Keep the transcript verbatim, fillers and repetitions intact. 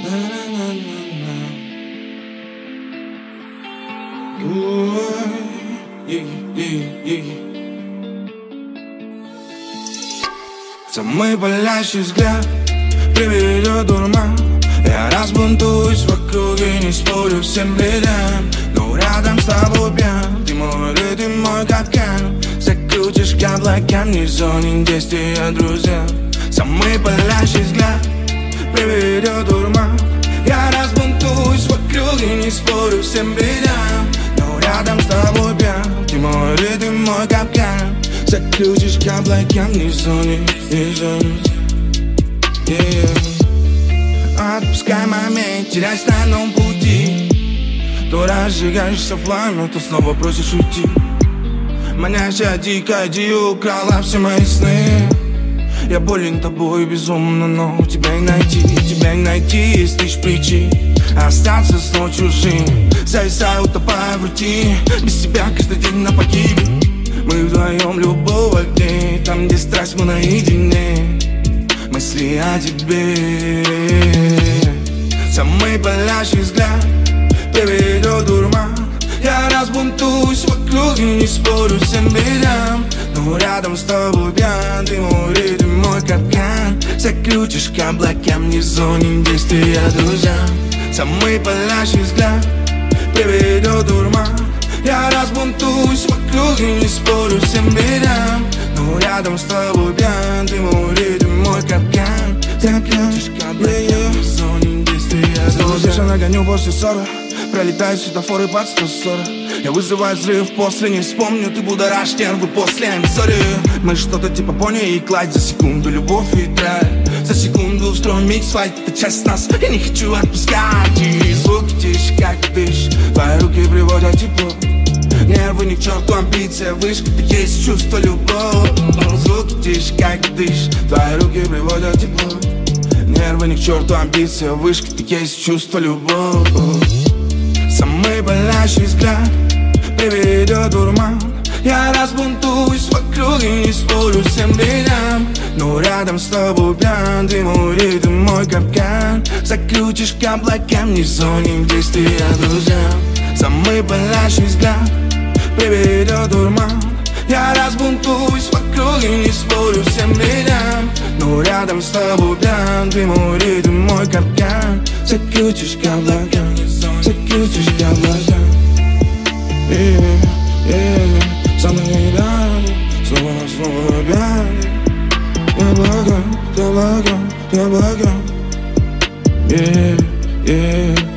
Самый палящий взгляд приведет дурман. Я разбунтуюсь в округе, не спорю всем бредам. Но рядом с тобой пьян, ты мой ритм, мой капкан. Закрутишь к облакам, не в зоне действия, друзья. Самый палящий взгляд приведет дурман. Я разбунтуюсь в округе, не спорю всем бредам. Но рядом с тобой пьян, ты мой ритм, мой капкан. Закрутишь к облакам, не в зоне, не в зоне. Yeah. Отпускай момент, теряйся на новом пути. То разжигаешься пламя, то снова просишь уйти. Манящая дикая идея украла все мои сны. Я болен тобой безумно, но тебя и найти, тебя и найти есть тысяч причин остаться снова чужим. Зависаю, утопая в рутине, без тебя каждый день на погибель. Мы вдвоем любого дня, там где страсть мы наедине. Мысли о тебе. Самый палящий взгляд приведет дурман. Я разбунтуюсь в округе, не спорю всем бедам. Но рядом с тобой пьян, ты мой ритм, мой капкан. Закрутишь к облакам, не в зоне действия, друзья. Самый палящий взгляд приведет дурман. Я разбунтуюсь в округе, не спорю всем бедам. Но рядом с тобой пьян, ты мой ритм, мой капкан. Закрутишь к облакам, не в зоне действия. Снова здесь я нагоню после ссоры. Пролетают светофоры под сто сорок. Я вызываю взрыв после, не вспомню. Ты будоражишь нервы после, I'm sorry. Мы что-то типа Бонни и Клайд. За секунду любовь и драйв. За секунду устроим микс-файт. Это часть нас, я не хочу отпускать. И звуки тише, как дышь. Твои руки приводят тепло. Нервы ни к черту, амбиция выше. Ты есть чувство, любовь. Звуки тише, как дышь. Твои руки приводят тепло. Нервы ни к черту, амбиция выше. Ты есть чувство, любовь. Самый палящий взгляд приведет дурман. Я разбунтуюсь в округе, не спорю всем бедам. Но рядом с тобой пьян, ты мой ритм, мой капкан. Закрутишь к облакам, не в зоне действия, друзья. Самый палящий взгляд приведет дурман. Я разбунтуюсь в округе, не спорю всем бедам. Но рядом с тобой пьян, ты мой ритм, мой капкан. Закрутишь к облакам, закрутишь к облакам. Yeah, yeah. Самый рядом, снова, снова пьян. Я благо, я благо, я благо. Yeah, yeah.